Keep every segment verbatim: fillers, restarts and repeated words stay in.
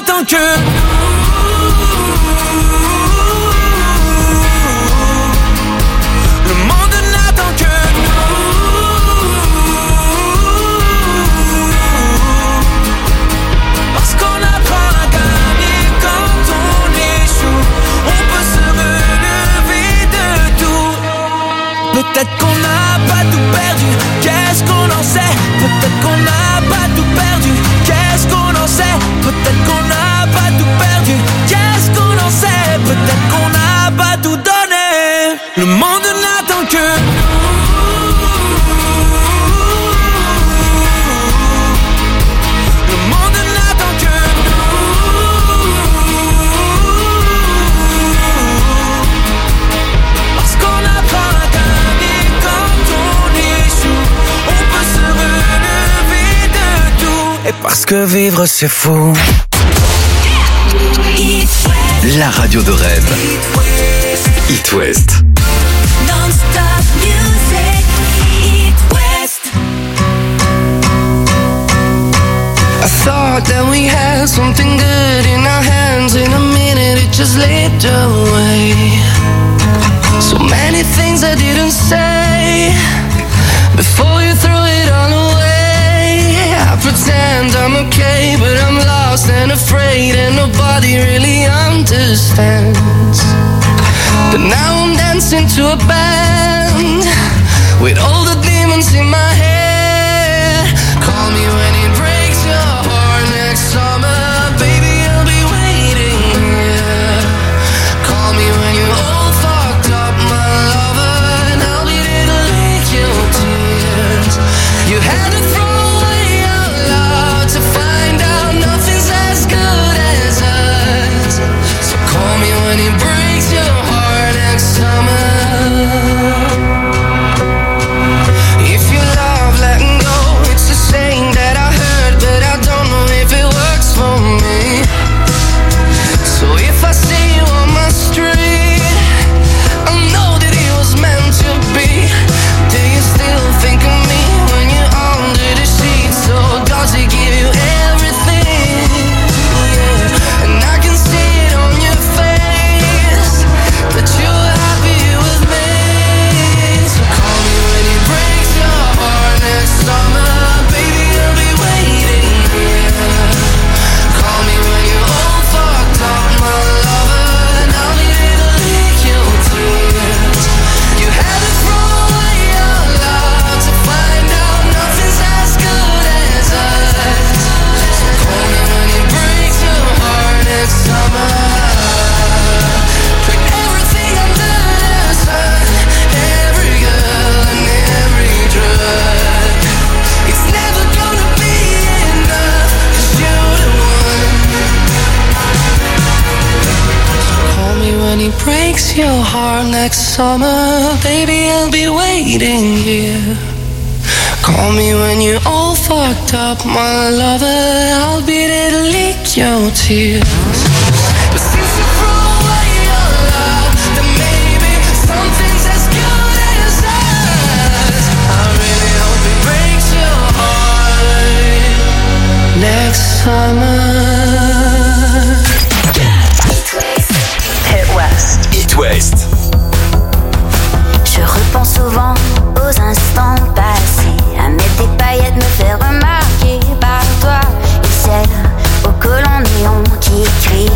n'attend que le monde n'attend que parce qu'on apprend à gagner quand on échoue. On peut se relever de tout. Peut-être qu'on n'a pas tout perdu, qu'est-ce qu'on en sait? Peut-être qu'on n'a pas tout perdu, qu'est-ce qu'on en sait? Peut-être qu'on n'a pas tout perdu, qu'est-ce qu'on en sait? Peut-être qu'on n'a pas tout donné. Le monde n'attend que le monde n'attend que parce qu'on apprend à gagner quand on échoue. On peut se relever de tout. Et parce que vivre c'est fou. La radio de rêve. It West. Non-stop music. It West. I thought that we had something good in our hands. In a minute it just slipped away. So many things I didn't say before you threw it all away. I pretend I'm okay, but I'm lost and afraid, and nobody really understands. But now I'm dancing to a band with all the demons in my head. Call me when it breaks your heart next summer, baby, I'll be waiting here. Call me when you're all fucked up, my lover, and I'll be there to lick your tears. You had to throw away our love to find out nothing's as good as us. So call me when it breaks your heart next summer. If you love letting go, it's a saying that I heard, but I don't know if it works for me. So if I see you on my street, I know that it was meant to be. Do you still think of me when you're under the sheets? So does it give you everything? Yeah. And I can see it on your face that you're happy with me. So call me when it breaks your heart next summer, baby, I'll be waiting here. Call me when you're all fucked up, my lover, and I'll be there to lick your tears. You had to throw away your love to find out nothing's as good as us. So call me when it breaks your heart next summer. Put everything under the sun, every girl and every drug. It's never gonna be enough, 'cause you're the one. So call me when it breaks your heart next summer, baby, I'll be waiting here. Call me when you're all fucked up, my lover, I'll be there to lick your tears. But since you threw away your love, then maybe something's as good as us. I really hope it breaks your heart next summer. Hit West. It West. Je repense souvent aux instants passés, à mettre des paillettes, me faire remarquer par toi. Et ciel au colon néon qui crie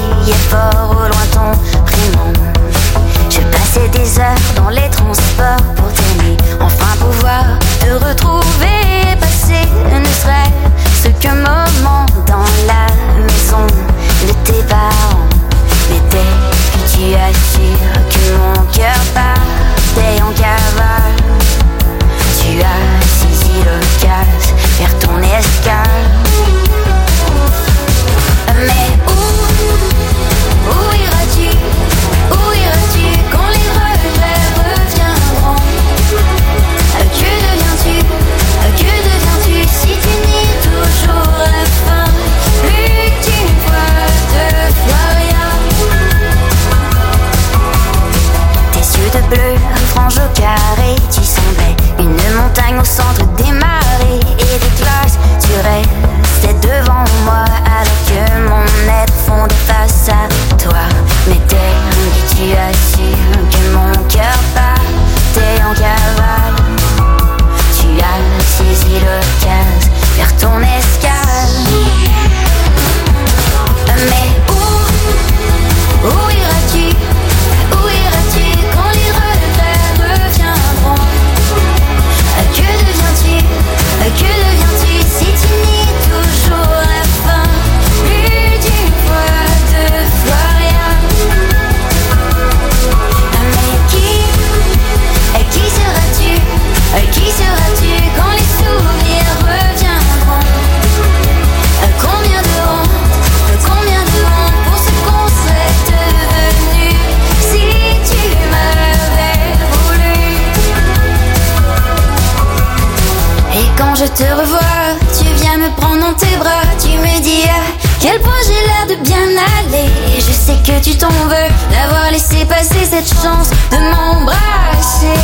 quel point j'ai l'air de bien aller. Et je sais que tu t'en veux d'avoir laissé passer cette chance de m'embrasser.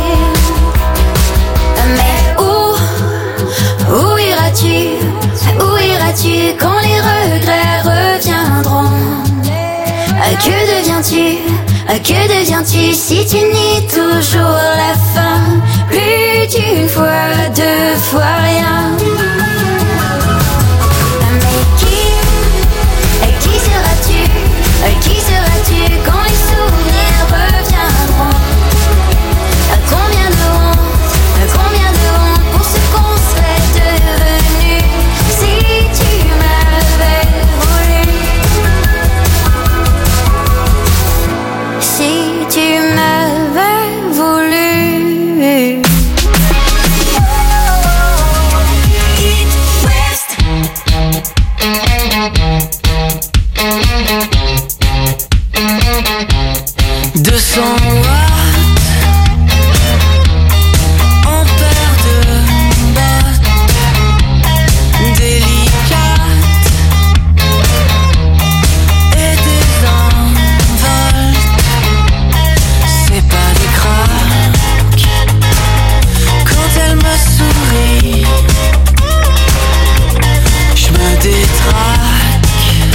Mais où, où iras-tu, où iras-tu quand les regrets reviendront? Que deviens-tu, que deviens-tu si tu nies toujours la fin? Plus d'une fois, deux fois rien. Mais qui, qui seras-tu, qui seras-tu quand les souvenirs reviendront? Combien de honte, combien de honte pour ce qu'on serait devenu si tu m'avais voulu. Si tu m'avais voulu. It West. deux cents watts en paire de bottes délicates et des envols. C'est pas des craques quand elle me sourit. Je me détraque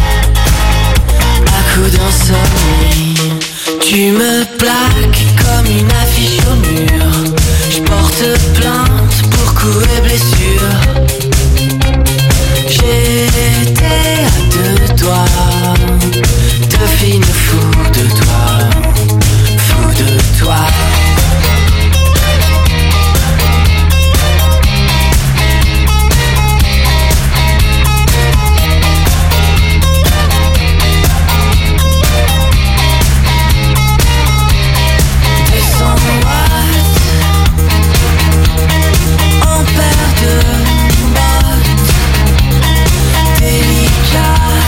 à coups d'insomnie. Tu me plaques comme une affiche au mur. Je porte plainte pour coups et blessures. J'étais à deux doigts de finir fou de toi, fou de toi. En paire de bottes délicates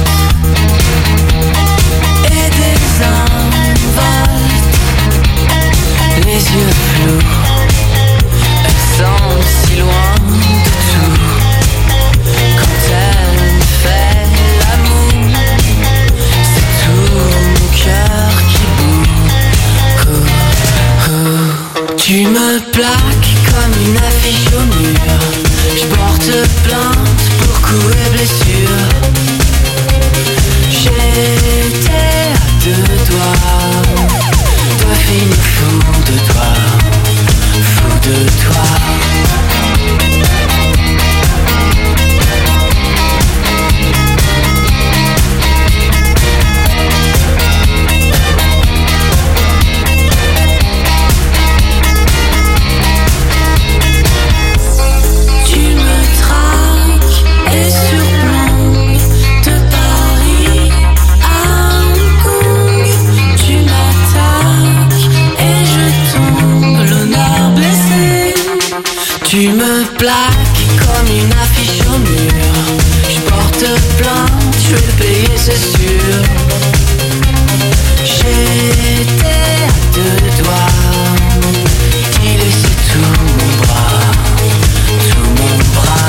et des envols. Les yeux flous, elle semble si loin de tout. Quand elle me fait l'amour, c'est tout mon cœur qui bout. Oh, oh. Tu me plaques comme une affiche au mur. Je porte plainte pour coups et blessures. J'étais à deux doigts de finir fou de toi, fou de toi. Tu me traques et surplombe de Paris à Hong Kong. Tu m'attaques et je tombe, l'honneur blessé. Tu me plaques comme une affiche au mur. Je porte plainte, je vais le payer, c'est sûr. J'étais à deux doigts d'y laisser tout mon bras, tout mon bras.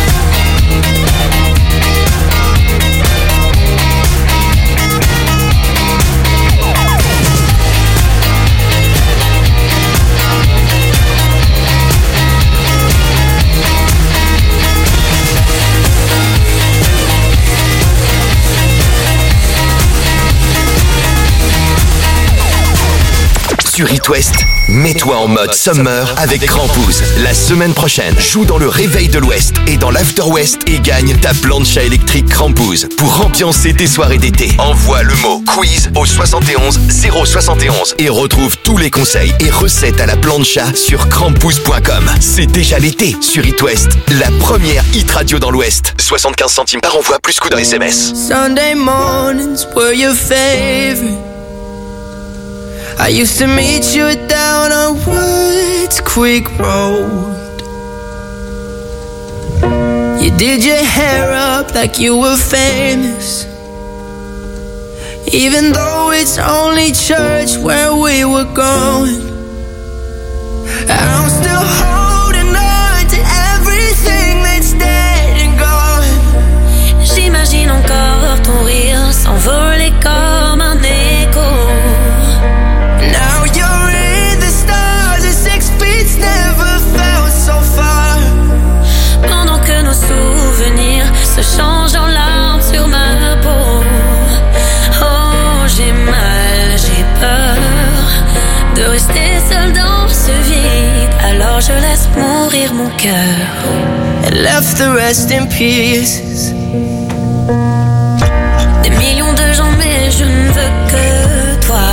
Sur It West, mets-toi en mode summer avec Crampouze. La semaine prochaine, joue dans le réveil de l'Ouest et dans l'After West et gagne ta plancha électrique Crampouze. Pour ambiancer tes soirées d'été, envoie le mot quiz au soixante et onze zéro soixante et onze et retrouve tous les conseils et recettes à la plancha sur crampouze point com. C'est déjà l'été sur It West, la première hit radio dans l'Ouest. soixante-quinze centimes par envoi plus coup d'un S M S. Sunday mornings were your favorite. I used to meet you down on Woods Creek Road. You did your hair up like you were famous, even though it's only church where we were going. And I'm still holding on to everything that's dead and gone. J'imagine encore mon cœur. and left the rest in pieces. Des millions de gens, mais je ne veux que toi.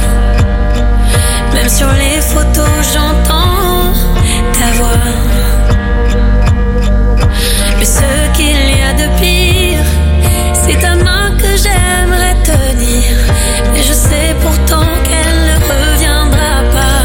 Même sur les photos, j'entends ta voix. Mais ce qu'il y a de pire, c'est ta main que j'aimerais tenir. Mais je sais pourtant qu'elle ne reviendra pas.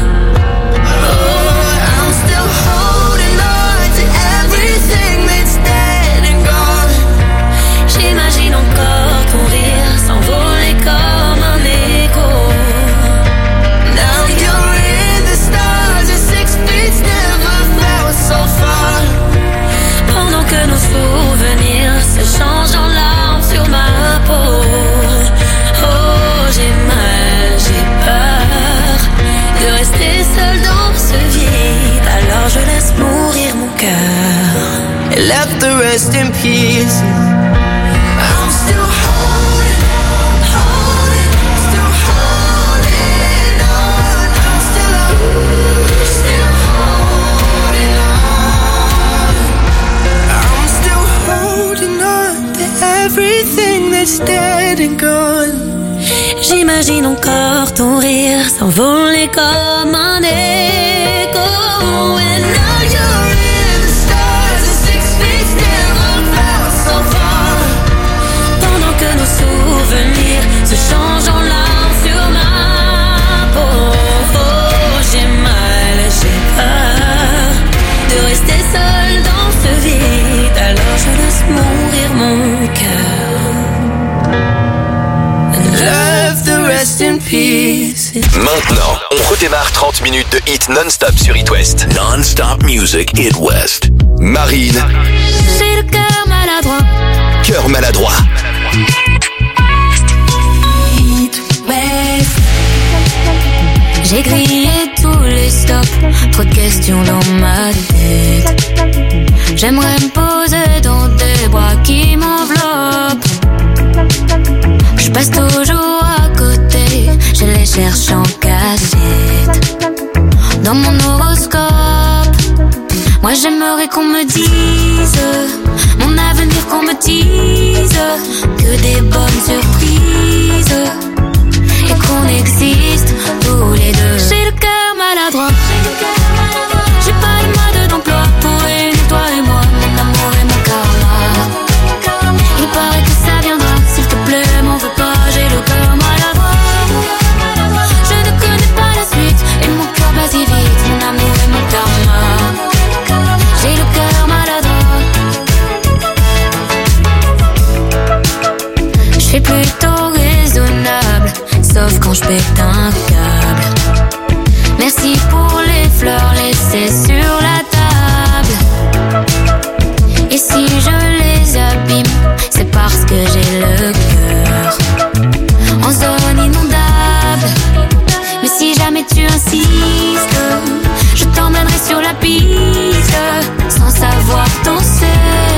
Oh, I'm still holding on to everything that's dead and gone. J'imagine encore ton rire s'envoler comme un écho. Now you're in the stars and six feet never felt so far. Pendant que nos souvenirs se changent en larmes sur ma peau. Oh, j'ai mal, j'ai peur de rester seule dans ce vide. Alors je laisse mourir mon cœur. And left the rest in peace. I'm still holding on, holding, still holding on. I'm still, still holding on. I'm still holding on to everything that's dead and gone. J'imagine encore ton rire s'envoler comme un écho. And now you're in the stars and six feet never felt so far. Pendant que nos souvenirs se changent en larmes sur ma peau. Oh, j'ai mal, j'ai peur de rester seule dans ce vide. Alors je laisse mourir mon cœur. Left the rest in peace. Maintenant, on redémarre trente minutes de hit non-stop sur It West. Non-stop music It West. Marine. J'ai le cœur maladroit. Cœur maladroit. It West. J'ai grillé tous les stops. Trop de questions dans ma tête. J'aimerais me poser dans des bras qui m'enveloppent. Je passe toujours à côté, je les cherche en cachette. Dans mon horoscope, moi j'aimerais qu'on me dise mon avenir, qu'on me dise que des bonnes surprises et qu'on existe tous les deux. J'ai le cœur maladroit, j'ai pas de mode d'emploi pour une, toi et moi, mon amour et mon karma. Il paraît que ça viendra, s'il te plaît, m'en veux pas, j'ai le cœur maladroit. Je ne connais pas la suite, et mon cœur bat si vite, mon amour et mon karma. J'ai le cœur maladroit. Je suis plutôt raisonnable, sauf quand je pète un câble. Merci pour les fleurs laissées sur la table. Et si je les abîme, c'est parce que j'ai le cœur en zone inondable. Mais si jamais tu insistes, je t'emmènerai sur la piste, sans savoir danser.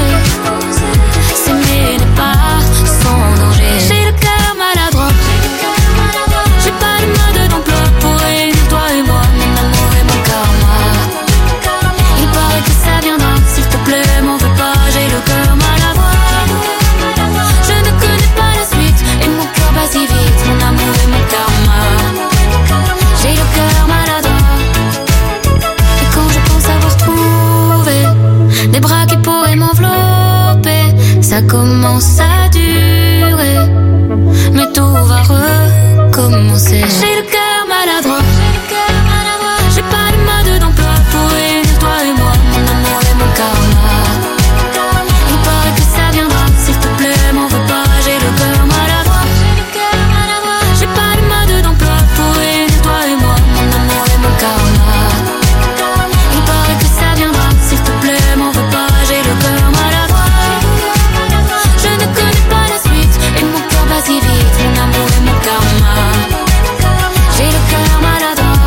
S'aimer n'est pas sans danger. J'ai le cœur maladroit, j'ai pas de mode d'emploi pour une, toi et moi, mon amour et mon karma. Il paraît que ça viendra, s'il te plaît, m'en veux pas, j'ai le cœur maladroit. Je ne connais pas la suite, et mon cœur bat si vite, mon amour et mon karma. J'ai le cœur maladroit. Et quand je pense avoir trouvé des bras qui pourraient m'envelopper, ça commence à durer, mais tout va recommencer. J'ai le cœur maladroit, j'ai pas de mode d'emploi pour une, toi et moi, mon amour et mon karma. Il paraît que ça viendra, s'il te plaît, m'en veux pas, j'ai le cœur maladroit. J'ai pas de mode d'emploi pour une, toi et moi, mon amour et mon karma. Il paraît que ça viendra, s'il te plaît, m'en veux pas, j'ai le cœur maladroit. Je ne connais pas la suite, et mon cœur bat si vite, mon amour et mon karma. J'ai le cœur maladroit.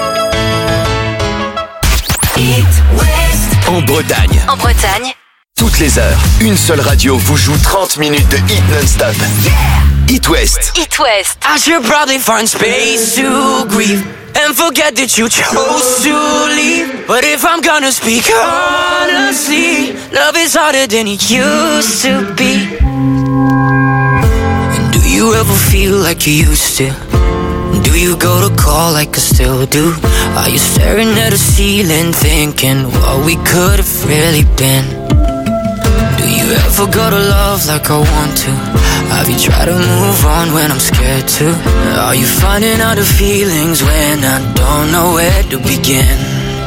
En Bretagne. En Bretagne, Toute toutes les heures, une seule radio vous joue trente minutes de hit non-stop. It West. It West. I should probably find space to grieve and forget that you chose to leave. But if I'm gonna speak honestly, love is harder than it used to be. And do you ever feel like you used to? Do you go to call like I still do? Are you staring at the ceiling thinking what we could have really been? Do you ever go to love like I want to? Have you tried to move on when I'm scared to? Are you finding out the feelings when I don't know where to begin?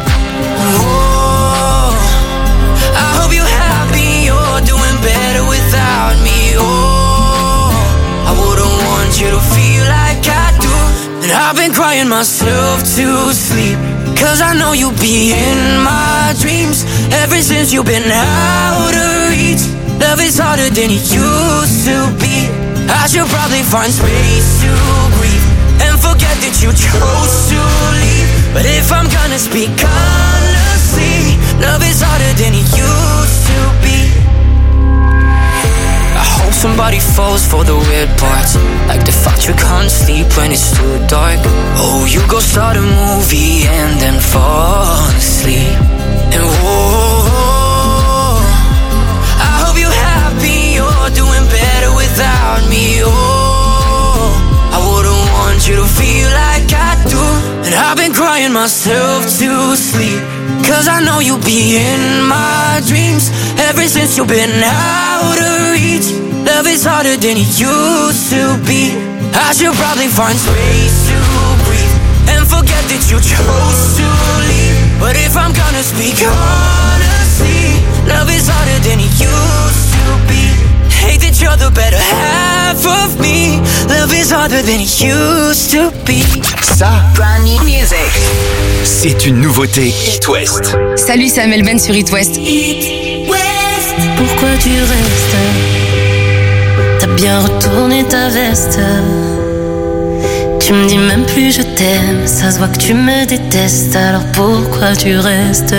Oh, I hope you're happy, you're doing better without me. Oh, I wouldn't want you to feel like I do. And I've been crying myself to sleep, cause I know you'll be in my dreams. Ever since you've been out of reach, love is harder than it used to be. I should probably find space to breathe and forget that you chose to leave. But if I'm gonna speak honestly, love is harder than it used to be. I hope somebody falls for the weird parts, like the fact you can't sleep when it's too dark. Oh, you go start a movie and then fall asleep. And oh, I hope you're happy, you're doing better without me. Oh, I wouldn't want you to feel like I do. And I've been crying myself to sleep, cause I know you'll be in my dreams. Ever since you've been out of reach, love is harder than it used to be. I should probably find space to breathe and forget that you chose to leave. But if I'm gonna speak honestly, love is harder than it used to be. Hate that you're the better half of me. Love is harder than it used to be. Ça, Brand new music. c'est une nouveauté It West. Salut, c'est Amel Ben sur It West. It West. Pourquoi tu restes? T'as bien retourné ta veste. Tu me dis même plus je t'aime. Ça se voit que tu me détestes. Alors pourquoi tu restes?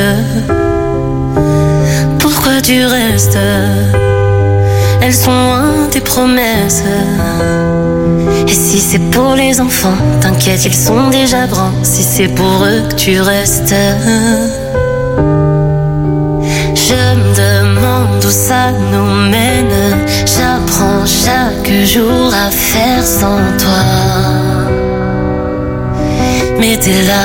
Pourquoi tu restes? Elles sont loin tes promesses. Et si c'est pour les enfants, t'inquiète, ils sont déjà grands. Si c'est pour eux que tu restes, je me demande où ça nous mène. J'apprends chaque jour à faire sans toi. Mais t'es là.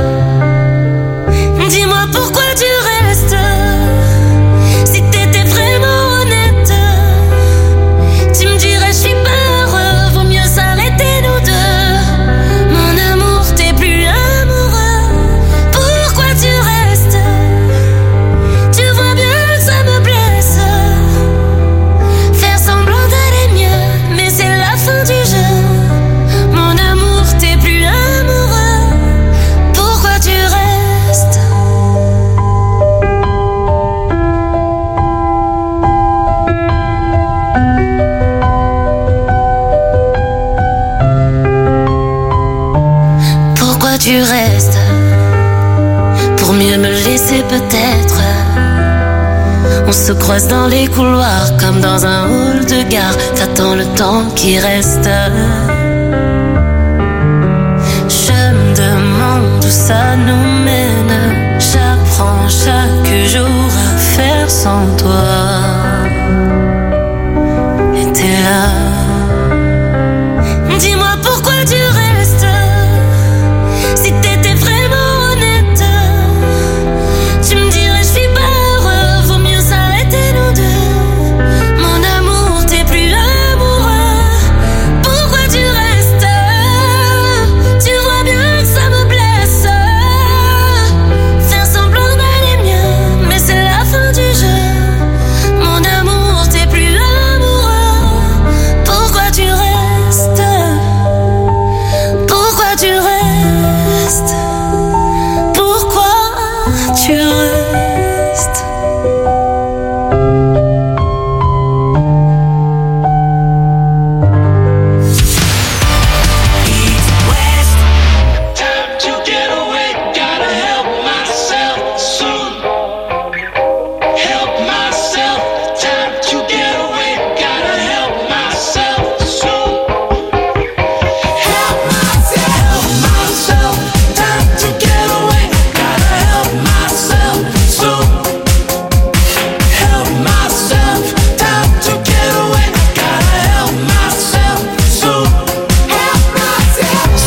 Dis-moi pourquoi tu restes. Si t'étais vraiment honnête, tu me dirais je suis pas heureux, vaut mieux s'arrêter nous deux. Mon amour, t'es plus amoureux. Pourquoi tu restes? Tu vois bien que ça me blesse. Faire semblant d'aller mieux, mais c'est la fin du jeu. Mon amour, t'es plus amoureux. Pourquoi tu restes? Pourquoi tu restes? Pour mieux me laisser peut-être. On se croise dans les couloirs comme dans un hall de gare. T'attends le temps qui reste. Je me demande où ça nous mène. J'apprends chaque jour à faire sans toi. Et t'es là. Dis-moi pourquoi tu restes. Si t'étais vraiment honnête, tu me dirais je suis pas heureux, vaut mieux s'arrêter nous deux. Mon amour, t'es plus amoureux. Pourquoi tu restes?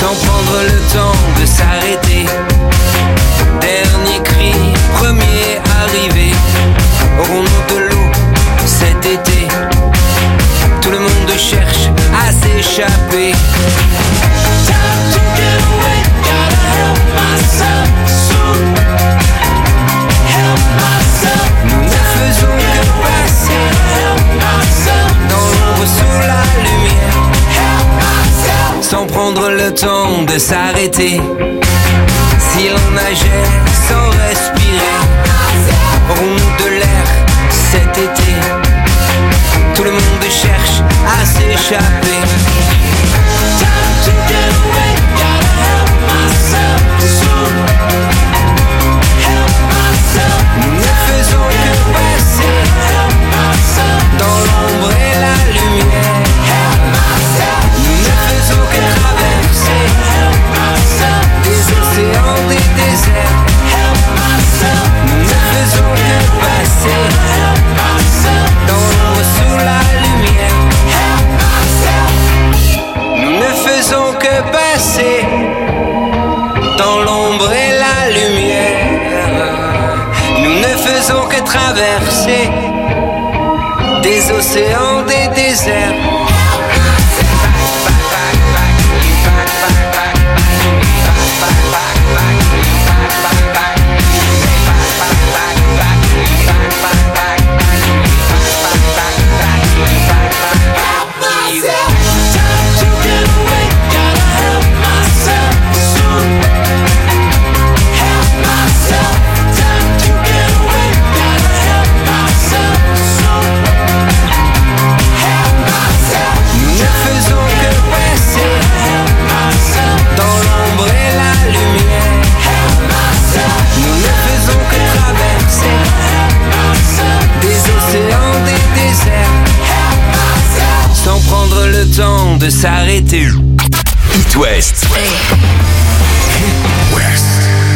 sans prendre le temps de s'arrêter. Dernier cri, premier arrivé. Aurons-nous de l'eau cet été? Tout le monde cherche à s'échapper. Time to get away, gotta help myself soon. Help myself. Nous ne faisons que passer. Help myself. Dans l'ombre sous la lumière. Help myself. Sans prendre le temps de s'arrêter. Si l'on nageait sans respirer, aurons-nous de l'air cet été? Tout le monde cherche à s'échapper. Time to get away, gotta help myself soon. Help myself. Nous ne faisons que passer. Help myself. Dans l'ombre et la lumière. Help myself. Nous ne faisons que traverser. Help myself. Des océans, des déserts. Help myself. Nous ne faisons que passer. Help myself. Dans l'ombre sous la lumière. Help myself. Nous ne faisons que passer. Dans l'ombre et la lumière. Nous ne faisons que traverser. Des océans, des déserts. Sans prendre le temps de s'arrêter. It West. West.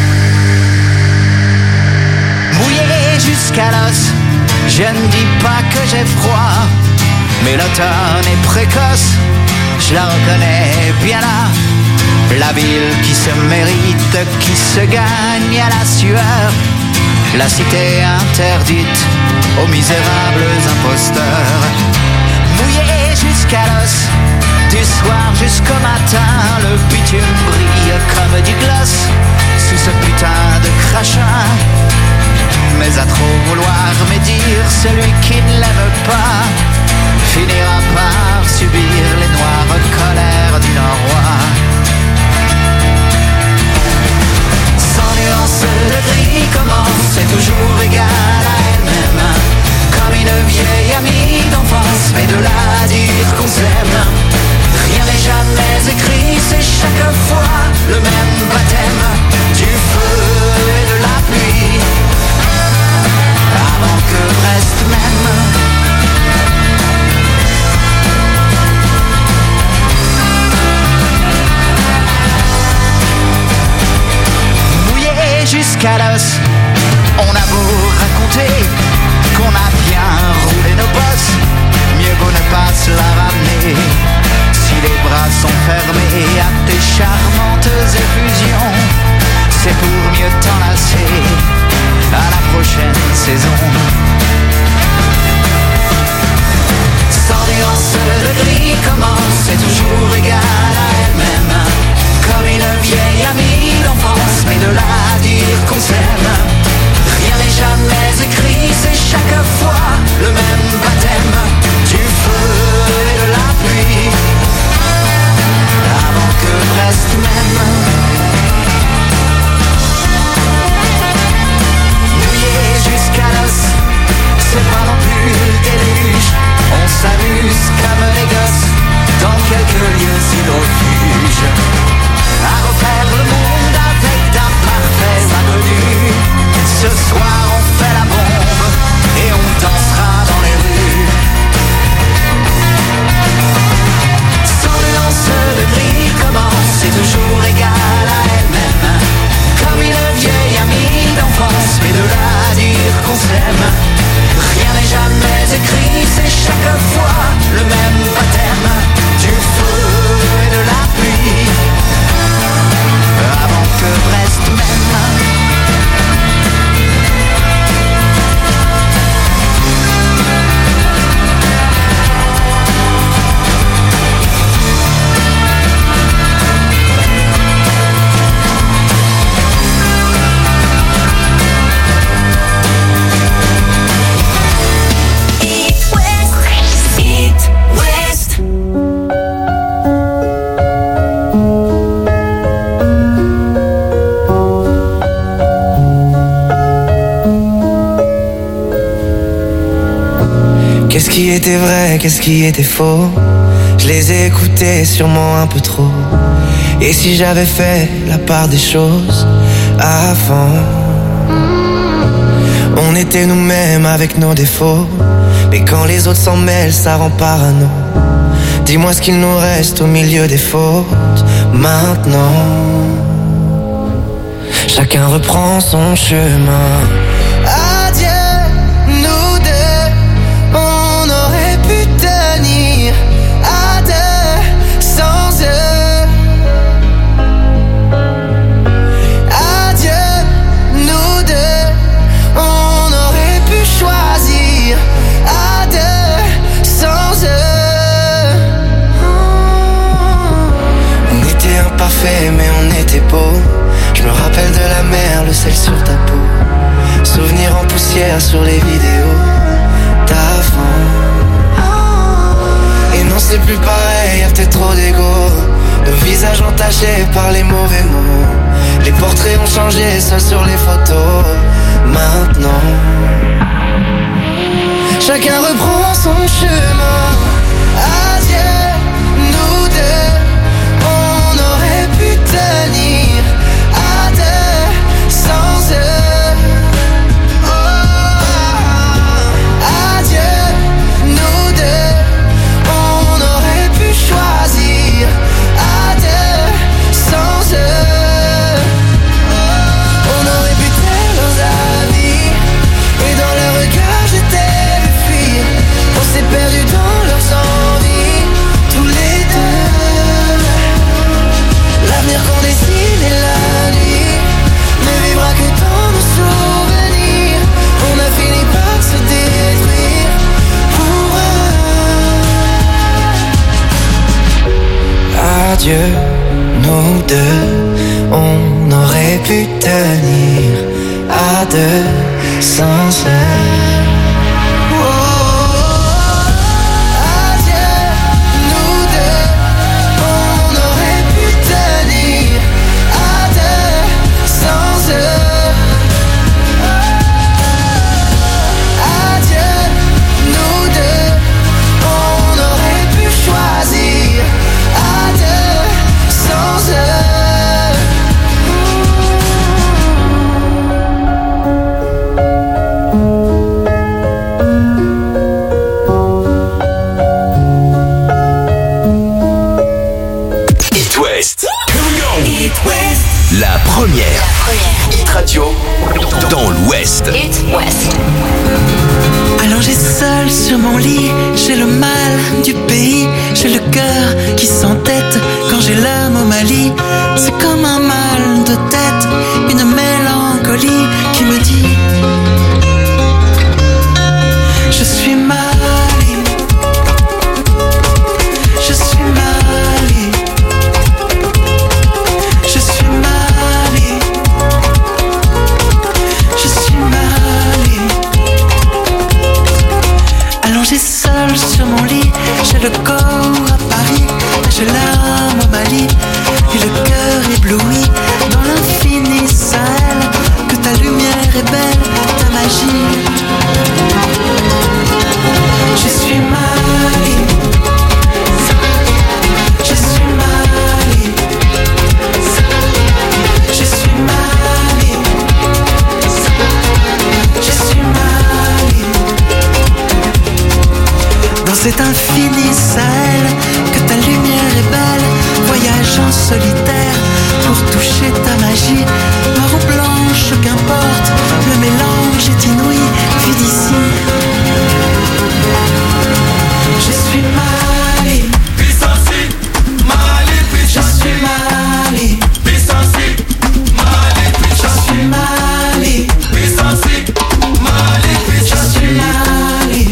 Mouillé jusqu'à l'os, je ne dis pas que j'ai froid, mais l'automne est précoce, je la reconnais bien là. La ville qui se mérite, qui se gagne à la sueur, la cité interdite aux misérables imposteurs. Mouillé jusqu'à l'os, du soir jusqu'au matin, le bitume brille comme du gloss sous ce putain de crachin. Mais à trop vouloir médire, celui qui ne l'aime pas finira par subir les noires colères du Nord-Roi. Sans nuance de gris, commence, c'est toujours égal à elle-même. Comme une vieille amie d'enfance, mais de là à dire qu'on s'aime, rien n'est jamais écrit, c'est chaque fois le même baptême du feu et de la pluie, avant que Brest m'aime. Mouillé jusqu'à l'os, on a beau raconter qu'on a bien roulé nos bosses, mieux vaut ne pas se la ramener. Si les bras sont fermés à tes charmantes effusions, c'est pour mieux t'enlacer à la prochaine saison. Sans nuance de gris commence, c'est toujours égal à elle-même. Comme une vieille amie d'enfance, mais de là à dire qu'on s'aime, rien n'est jamais écrit, c'est chaque fois le même baptême du feu et de la pluie, avant que Brest m'aime. qui était vrai, qu'est-ce qui était faux? Je les ai écoutés sûrement un peu trop. Et si j'avais fait la part des choses avant? On était nous-mêmes avec nos défauts, mais quand les autres s'en mêlent, ça rend parano. Dis-moi ce qu'il nous reste au milieu des fautes maintenant. Chacun reprend son chemin. Adieu, nous deux, on aurait pu tenir à deux sans eux. Adieu, nous deux, on aurait pu choisir à deux sans eux. On était imparfaits mais on était beaux. Je me rappelle de la mer, le sel sur ta peau. Souvenirs en poussière sur les vidéos d'avant. Et non c'est plus pareil, y'a peut-être trop d'ego. Nos visages entachés par les mauvais mots. Les portraits ont changé, seuls sur les photos. Maintenant chacun reprend son chemin. Adieu, nous deux, on aurait pu tenir à deux sans eux. Oh, adieu, nous deux, on aurait pu choisir à deux sans eux. On aurait pu taire leurs avis, et dans leur regard j'étais vu fuir. On s'est perdu dans leurs envies, tous les deux. L'avenir qu'on dessine est la nuit, ne vivra que dans nos souvenirs. On a fini par se détruire pour eux. Adieu, nous deux, on aurait pu tenir à deux sans eux. La première. La première. Hit Radio dans l'Ouest. Hit West. Allongé seul sur mon lit, j'ai le mal du pays, j'ai le cœur qui s'entête quand j'ai l'âme au Mali. C'est comme un mal de tête, une mélancolie qui me dit je suis Mali, je suis Mali, je suis Mali, je suis Mali. Allongé seul sur mon lit, j'ai le corps à Paris, j'ai l'âme au Mali et le cœur ébloui dans l'infini Sahel. Que ta lumière est belle, ta magie. Je suis Mali, je suis Mali, je suis Mali, je suis Mali. Dans cet infini Sahel, que ta lumière est belle, voyage en solitaire pour toucher ta magie. Noire ou blanche, qu'importe, le mélange est inouï, vu d'ici. Je suis Mali, Mali, je suis Mali, je suis Mali, Mali, je suis Mali, je suis Mali,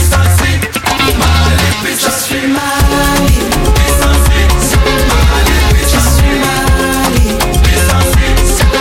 je suis Mali. Je suis Mali,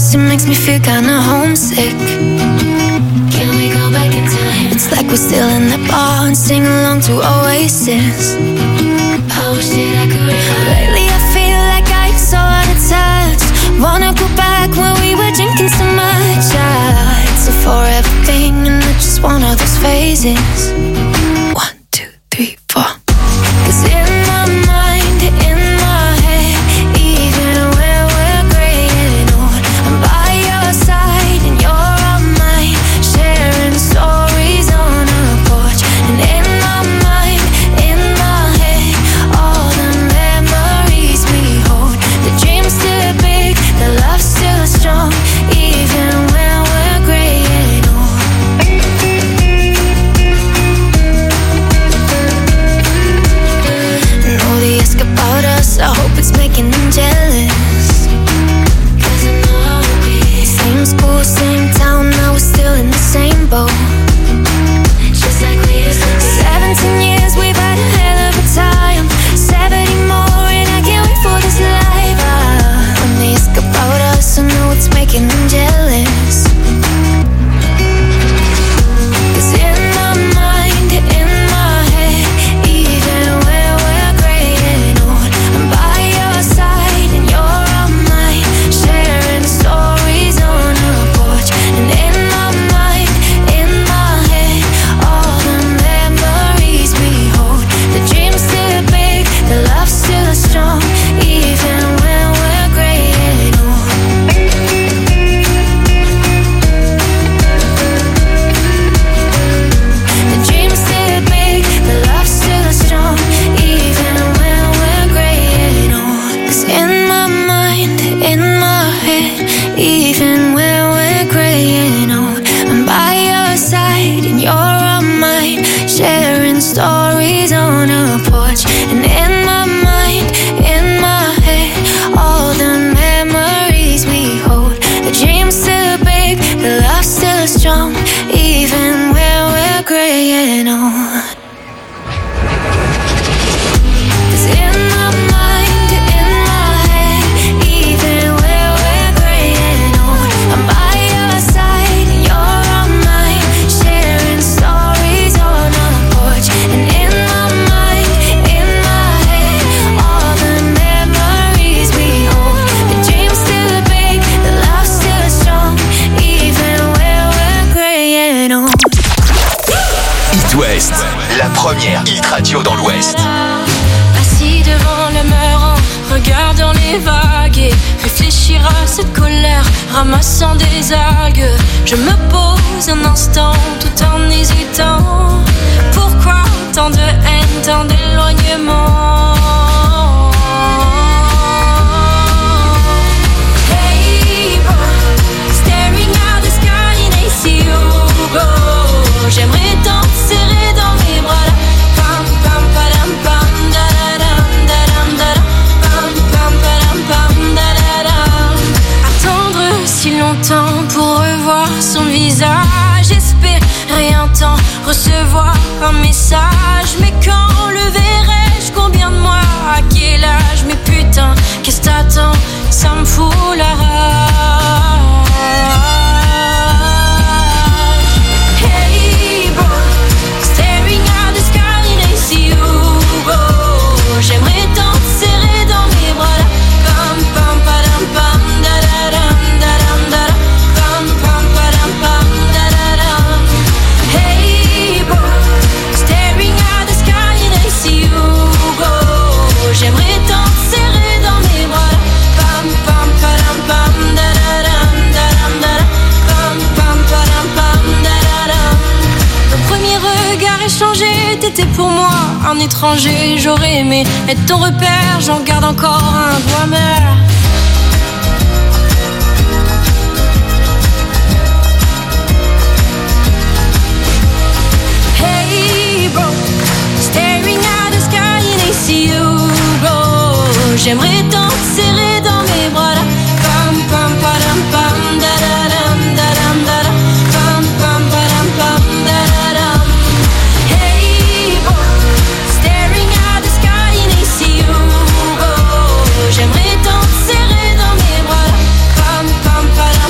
It makes me feel kinda homesick. Can we go back in time? It's like we're still in the bar and sing along to Oasis. I wish that I could. Lately I feel like I'm so out of touch. Wanna go back when we were drinking so much. Ah, it's a forever thing and it's just one of those phases. One, two, three, four. Cause in my mind, in my head, even when we're grey and old, I'm by your side and you're all mine, sharing stories on a porch. And in my mind, in my head, all the memories we hold. The dream's still big, the love's still strong, even when we're grey and old. And all the ask about us, I hope it's making them jealous. Cause I know how it be. Same school, same town, now we're still in the same boat. Just like we used to be. Seventeen years, we've had a hell of a time. Seventy more and I can't wait for this life. Ah, when they ask about us, I know it's making them jealous. Cause in my mind, in my head, even when we're grey and old, I'm by your side and you're all mine, sharing stories on a porch. And in my mind, in my head, all the memories we hold. The dream's still big, the love's still strong, even when we're grey and old. The dream's still big, the love's still strong, even when we're grey and old. Cause in my mind, in my head, even when we're grey and old, I'm by your side and you're all mine, sharing stories on a porch. And in my mind, in my head, all the memories we hold. The dream's still big, the love's still strong, even when we're grey and old. Cause in my mind, in my head, even when we're grey and old, I'm by your side and you're all mine, sharing stories on a porch. And in my mind, in my head, all the memories we hold. The dream's still big, the love's still strong, even when we're grey and old. It West, la première hit radio dans l'Ouest. Assis devant le mur en regardant les vagues et réfléchir à cette colère, ramassant des algues. Je me pose un instant tout en hésitant. Pourquoi tant de haine, tant d'éloignement? Hey bro, staring at the sky and I see you go. J'aimerais tant te serrer dans mes bras là. Pam pam padam pam da da dam da dam da dam. Pam pam padam pam da da dam. Attendre si longtemps pour revoir son visage, espérer un temps recevoir un message. Mais quand le verrai-je, combien de mois, à quel âge? Mais putain, qu'est-ce que t'attends? Ça me fout la rage. Hey bro, staring at the sky and I see you go. J'aimerais tant te serrer dans mes bras là. Pam pam padam pam da da dam da dam da dam. Pam pam padam pam da da dam. Hey bro, staring at the sky and I see you go. J'aimerais tant te serrer dans mes bras là. Pam pam padam pam da da dam da dam da dam. Pam pam padam pam da da dam. Le premier regard échangé, t'étais pour moi un étranger. J'aurais aimé être ton repère, j'en garde encore un goût amer. Hey bro, staring at the sky and I see you go. J'aimerais tant te serrer dans mes bras là. Pam pam padam pam da da dam da dam da dam. Pam pam padam pam da da dam. Hey bro, staring at the sky and I see you go. J'aimerais tant te serrer dans mes bras là. Pam pam padam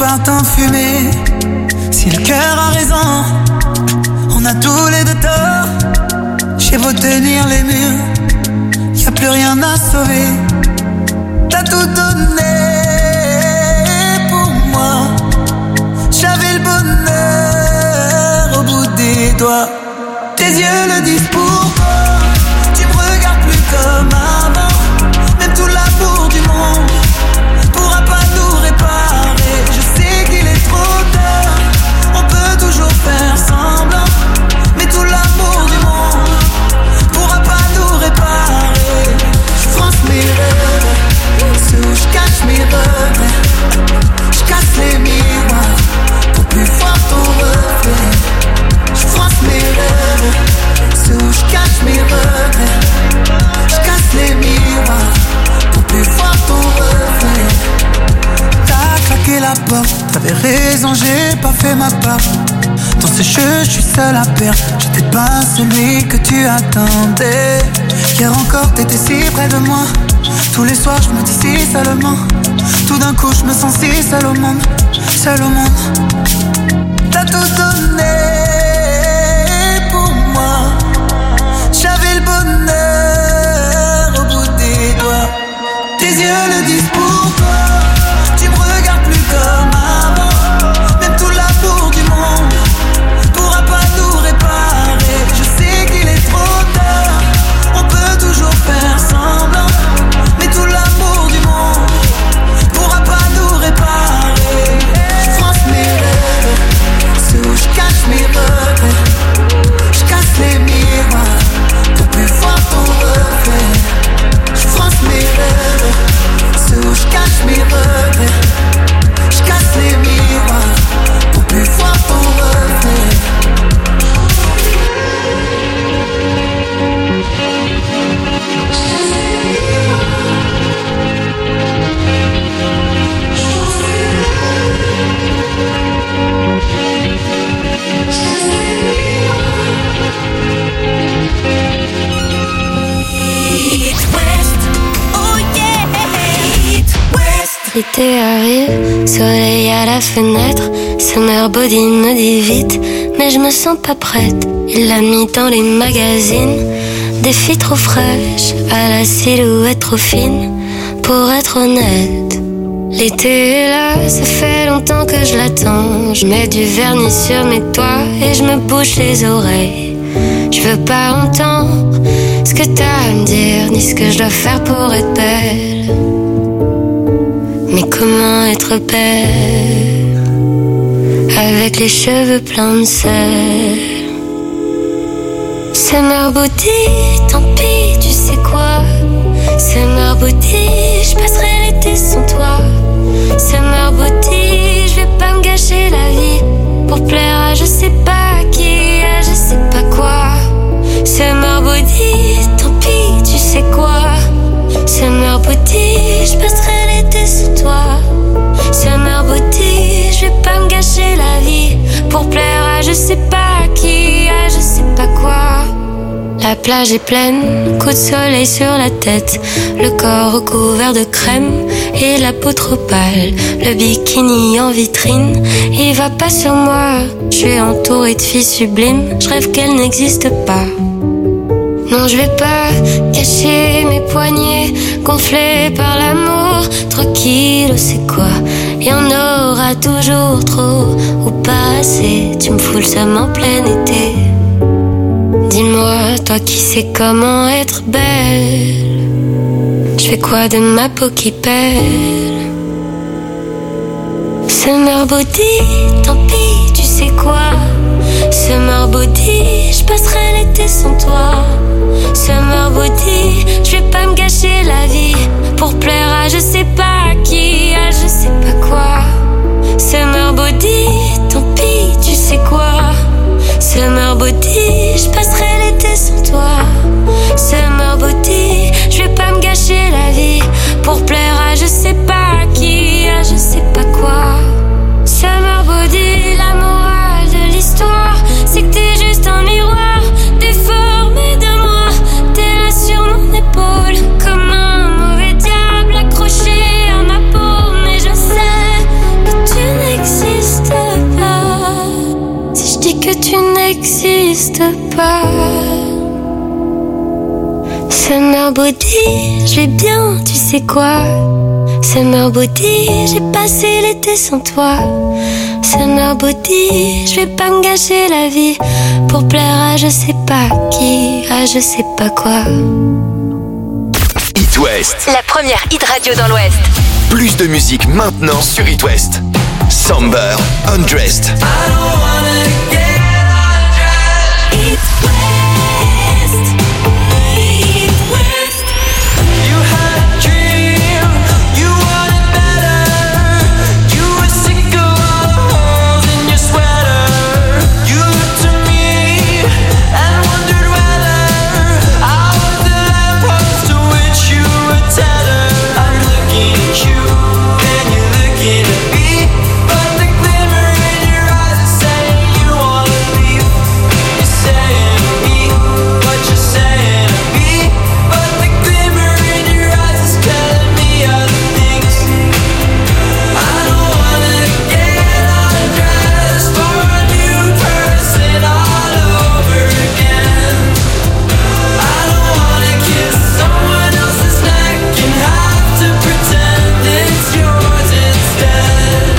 pourquoi t'enfumer? Si le cœur a raison, on a tous les deux tort. J'ai beau tenir les murs, y'a plus rien à sauver. T'as tout donné pour moi, j'avais le bonheur au bout des doigts. Tes yeux le disent pour moi, tu me regardes plus comme avant. Même tout l'amour du monde pourra pas nous réparer. Je sais qu'il est trop tard, on peut toujours faire semblant, mais tout l'amour du monde pourra pas nous réparer. Je fronce mes rêves, ceux où je cache mes regrets. Je casse les miroirs pour plus voir ton reflet. Je fronce mes rêves, ceux où je cache mes regrets. Je casse les miroirs pour plus voir ton reflet. T'as claqué la porte, t'avais raison, j'ai pas fait ma part. Dans ce jeu, je suis seul à perdre. J'étais pas celui que tu attendais. Hier encore, t'étais si près de moi. Tous les soirs, je me dis si seulement. Tout d'un coup, je me sens si seul au monde. Seul au monde. T'as tout donné pour moi. J'avais le bonheur au bout des doigts. Tes yeux le disent pour toi. Tu me regardes plus comme avant. Même tout l'amour du monde pourra pas nous réparer. Je sais qu'il est trop tard, on peut toujours faire semblant, mais tout l'amour du monde pourra pas nous réparer. Je fronce mes rêves, ceux où je cache mes regrets. Je casse les miroirs pour plus voir ton reflet. Je fronce mes rêves, ceux où je cache mes regrets. Je casse les miroirs pour plus voir ton reflet. L'été arrive, soleil à la fenêtre. Summer Body me dit vite, mais je me sens pas prête. Il l'a mis dans les magazines, des filles trop fraîches, à la silhouette trop fine. Pour être honnête, l'été est là, ça fait longtemps que je l'attends. Je mets du vernis sur mes doigts et je me bouche les oreilles. Je veux pas entendre ce que t'as à me dire, ni ce que je dois faire pour être belle. Mais comment être belle avec les cheveux pleins de sel? Summer Body, tant pis, tu sais quoi? Summer Body, je passerai l'été sans toi. Summer Body, je vais pas me gâcher la vie pour plaire à je sais pas qui, à je sais pas quoi. Summer Body, tant pis, tu sais quoi? Summer Body, je passerai l'été sans toi. Summer Body, je vais pas me gâcher la vie pour plaire à je sais pas qui, à je sais pas quoi. La plage est pleine, coup de soleil sur la tête, le corps recouvert de crème et la peau trop pâle. Le bikini en vitrine, il va pas sur moi. Je suis entourée de filles sublimes, je rêve qu'elles n'existent pas. Non, je vais pas cacher mes poignets gonflés par l'amour. Trois kilos, c'est quoi? Y en aura toujours trop ou pas assez. Tu me fous le seum en plein été. Dis-moi, toi qui sais comment être belle, je fais quoi de ma peau qui pèle? Summer Body, tant pis, tu sais quoi? Summer Body, je passerai l'été sans toi. Summer Body, je vais pas me gâcher la vie pour plaire à je sais pas qui, à je sais pas quoi. Summer Body, tant pis, tu sais quoi? Summer Body, je passerai l'été sans toi. Summer Body, je vais pas me gâcher la vie pour plaire à je sais pas qui, à je sais pas quoi. Summer Body, la morale de l'histoire, c'est que t'es juste un miroir déformé de moi. T'es là sur mon épaule comme que tu n'existes pas. Summer body, je vais bien, tu sais quoi. Summer body, j'ai passé l'été sans toi. Summer body, je vais pas me gâcher la vie pour plaire à je sais pas qui, à je sais pas quoi. It West, La première hit radio dans l'Ouest. plus de musique maintenant sur It West. Somber, Undressed. I don't wanna get undressed. It West. It West. You had a dream, you wanted better. You were sick of all the holes in your sweater. You looked to me and wondered whether I was the lamppost to which you were tethered. I'm looking at you and you're looking at me, but the glimmer in your eyes is saying you wanna leave. You're saying to me what you're saying to me, but the glimmer in your eyes is telling me other things. I don't wanna get undressed for a new person all over again. I don't wanna kiss someone else's neck and have to pretend it's yours instead.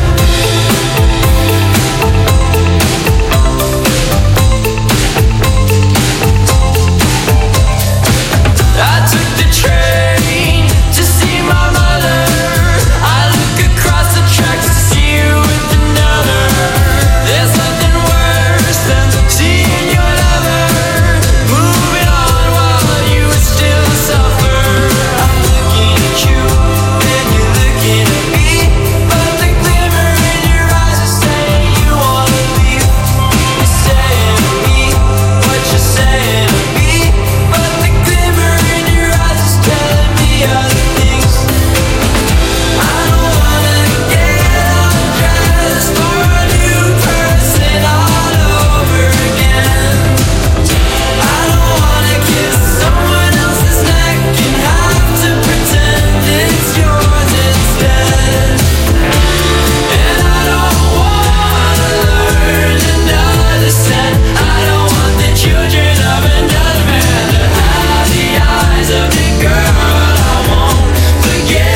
I took the train to see my mother. I look across the tracks to see you with another. There's nothing worse than seeing your lover moving on while you still suffer. I'm looking at you and you're looking at me, but the glimmer in your eyes is saying you wanna leave. You're saying to me what you're saying to me, but the glimmer in your eyes is telling me other things. I don't wanna get undressed for a new person all over again. I don't wanna kiss someone else's neck and have to pretend it's yours instead. And I don't wanna learn another scent. I don't want the children of another man to have the eyes of the girl I won't forget.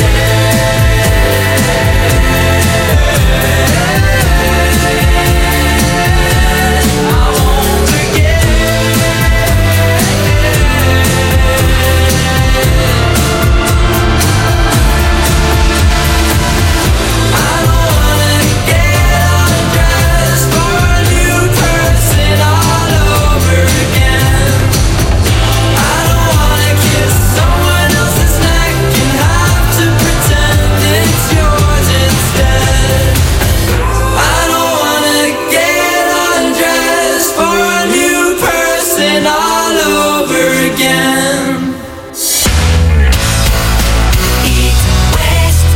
I won't forget. I don't wanna get undressed for a new person all over again. I don't wanna kiss someone else's neck and have to pretend it's yours instead. I don't wanna get undressed for a new person all over again. It West.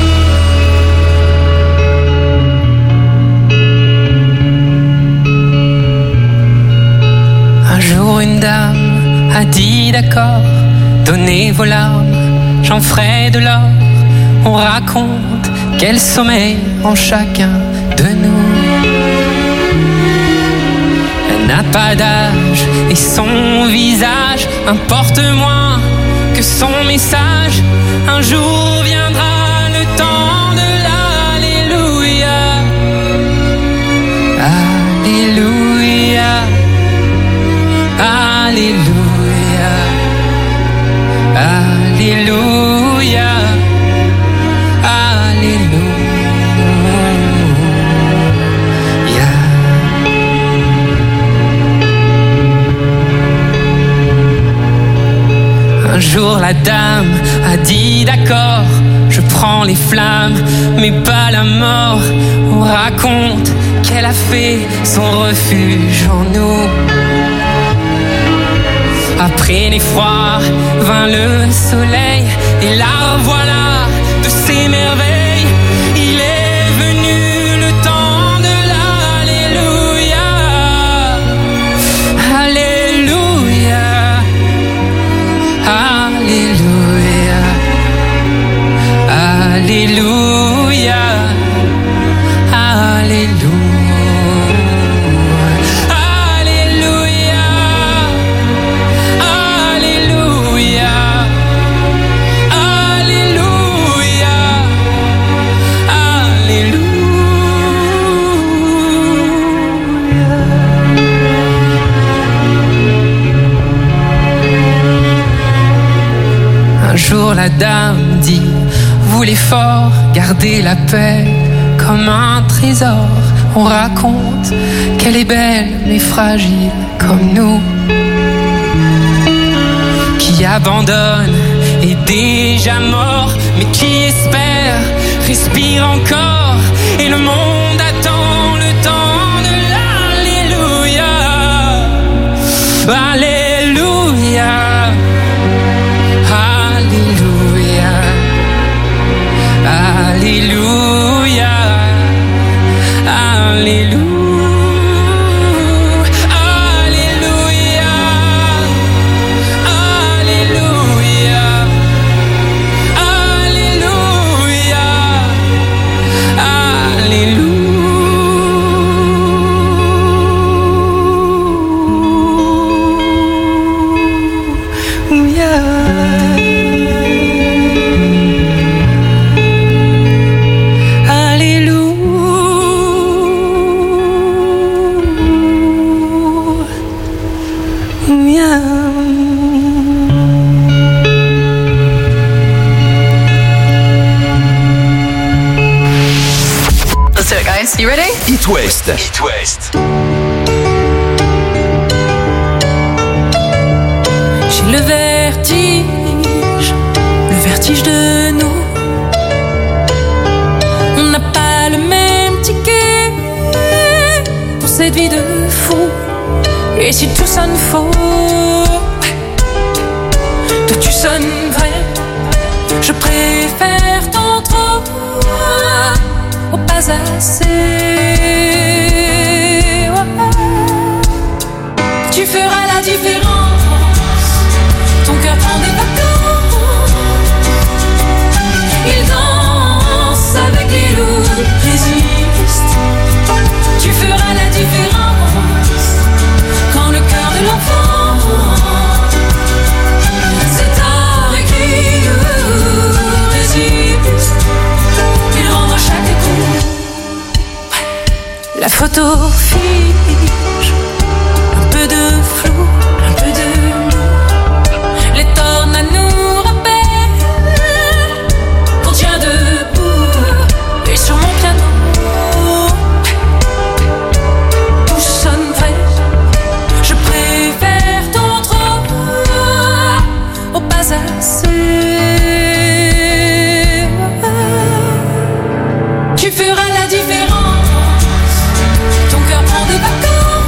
Un jour une dame a dit d'accord, donnez vos larmes, j'en ferai de l'or. On raconte quel sommeil en chacun de nous. Elle n'a pas d'âge et son visage importe moins que son message. Un jour viendra le temps de l'Alléluia. Alléluia. Alléluia. Alléluia. Alléluia. Un jour la dame a dit d'accord, je prends les flammes mais pas la mort. On raconte qu'elle a fait son refuge en nous. Après l'effroi vint le soleil et la revoilà de ses merveilles. Il est venu le temps de l'Alléluia. Alléluia. Alléluia. Alléluia. Alléluia. la dame dit, voulez fort garder la paix comme un trésor. On raconte qu'elle est belle mais fragile comme nous, qui abandonne est déjà mort, mais qui espère respire encore, et le monde attend le temps de l'alléluia. Alléluia, alléluia, alléluia, alléluia. You ready? It West. It West. J'ai le vertige, le vertige de nous. On n'a pas le même ticket pour cette vie de fou. Et si tout sonne faux, toi tu sonnes vrai. Je préfère tant trop au pas assez. Tu feras la différence. Ton cœur prend des vacances. Il danse avec les loups, résiste. Tu feras la différence. Quand le cœur de l'enfant c'est tard écrit, résiste. Il rend à chaque coup. La photo fige, un peu de flou, un peu de nous. Les tornades nous rappellent qu'on tient debout. Et sur mon piano, tout sonne vrai. Je préfère ton trop au pas assez. Tu feras la différence. Ton cœur prend des vacances.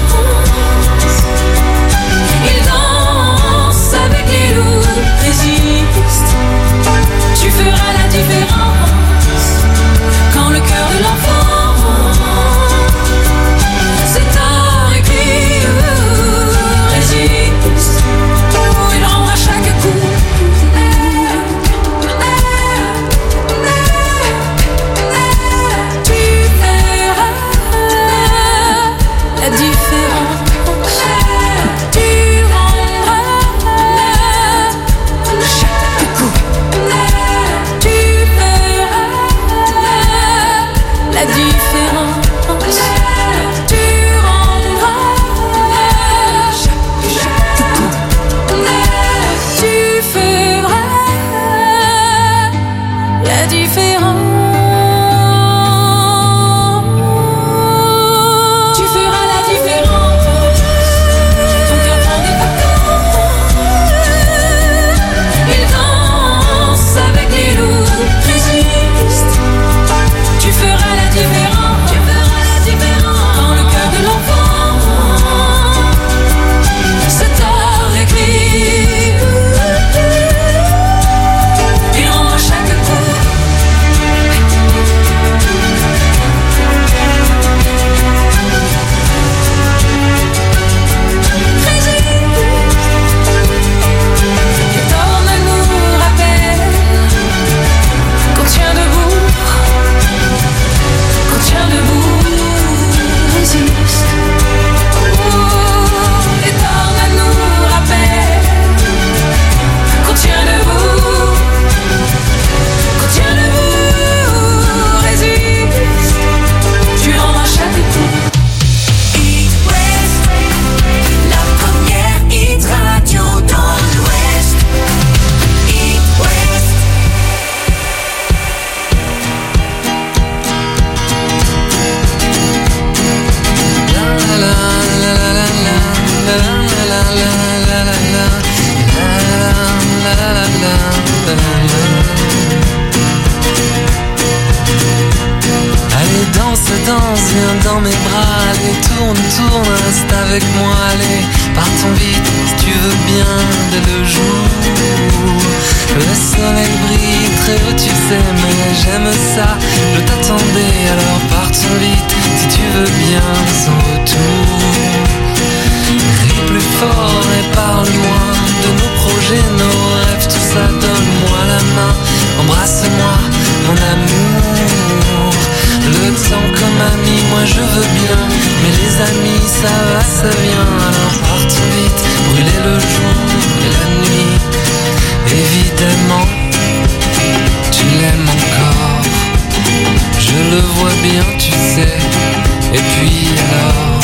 allez, tourne, tourne, reste avec moi, allez, partons vite, si tu veux bien, dès le jour. Le soleil brille très haut, tu sais, mais j'aime ça, je t'attendais, alors partons vite, si tu veux bien, sans retour. Crie plus fort et parle-moi de nos projets, nos rêves, tout ça, donne-moi la main, embrasse-moi, mon amour. Le temps comme ami, moi je veux bien, mais les amis ça va, ça vient. Alors partons vite, brûler le jour et la nuit. Évidemment, tu l'aimes encore, je le vois bien, tu sais. Et puis alors,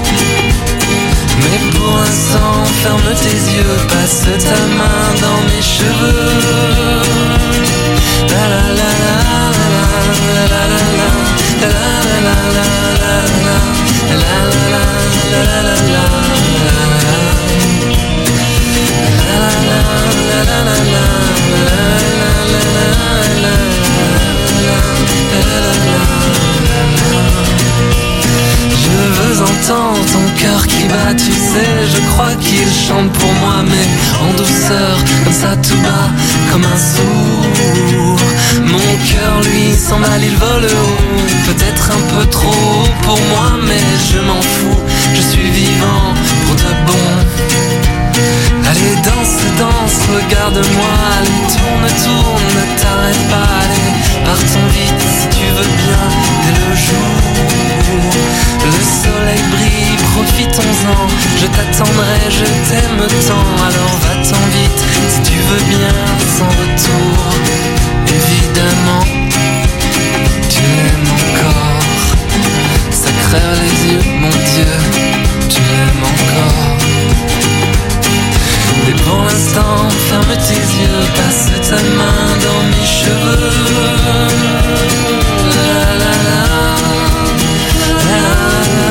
mais pour l'instant, ferme tes yeux, passe ta main dans mes cheveux. La la la la la la la la la. La la la la la la la la la la la. Je veux entendre ton cœur qui bat, tu sais, je crois qu'il chante pour moi, mais en douceur, comme ça tout bas, comme un sourd. Mon cœur lui s'emballe, il vole haut, peut-être un peu trop haut pour moi, mais je m'en fous, je suis vivant pour de bon. Allez danse, danse, regarde-moi, allez tourne, tourne, ne t'arrête pas, allez partons vite si tu veux bien, dès le jour. Le soleil brille, profitons-en, je t'attendrai, je t'aime tant, alors va-t'en vite si tu veux bien, sans retour. Évidemment, tu l'aimes encore, ça crève les yeux, mon Dieu, tu l'aimes encore. Et pour l'instant, ferme tes yeux, passe ta main dans mes cheveux. La la la, la la la.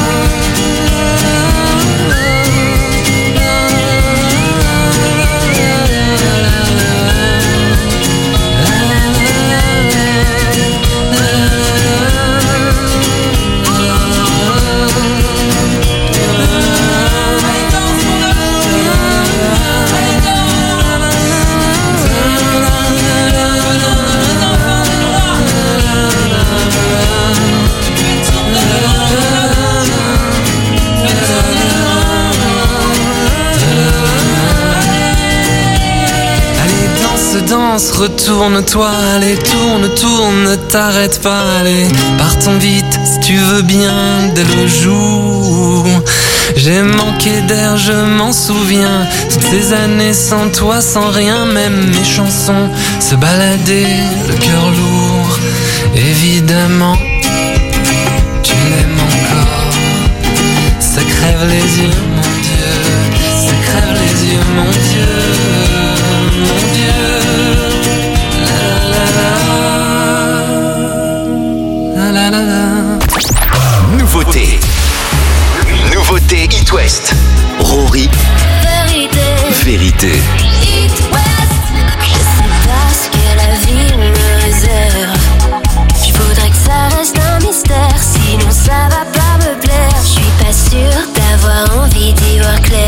Danse, retourne-toi, allez, tourne, tourne, ne t'arrête pas, allez, partons vite, si tu veux bien, dès le jour. J'ai manqué d'air, je m'en souviens, toutes ces années sans toi, sans rien, même mes chansons se baladaient, le cœur lourd, évidemment, tu l'aimes encore, ça crève les yeux, mon Dieu, ça crève les yeux, mon Dieu, mon Dieu. La la la. Nouveauté. Nouveauté It West. Rory. Vérité. Vérité. It West. Je sais pas ce que la vie me réserve. Je voudrais que ça reste un mystère, sinon ça va pas me plaire. Je suis pas sûre d'avoir envie d'y voir clair.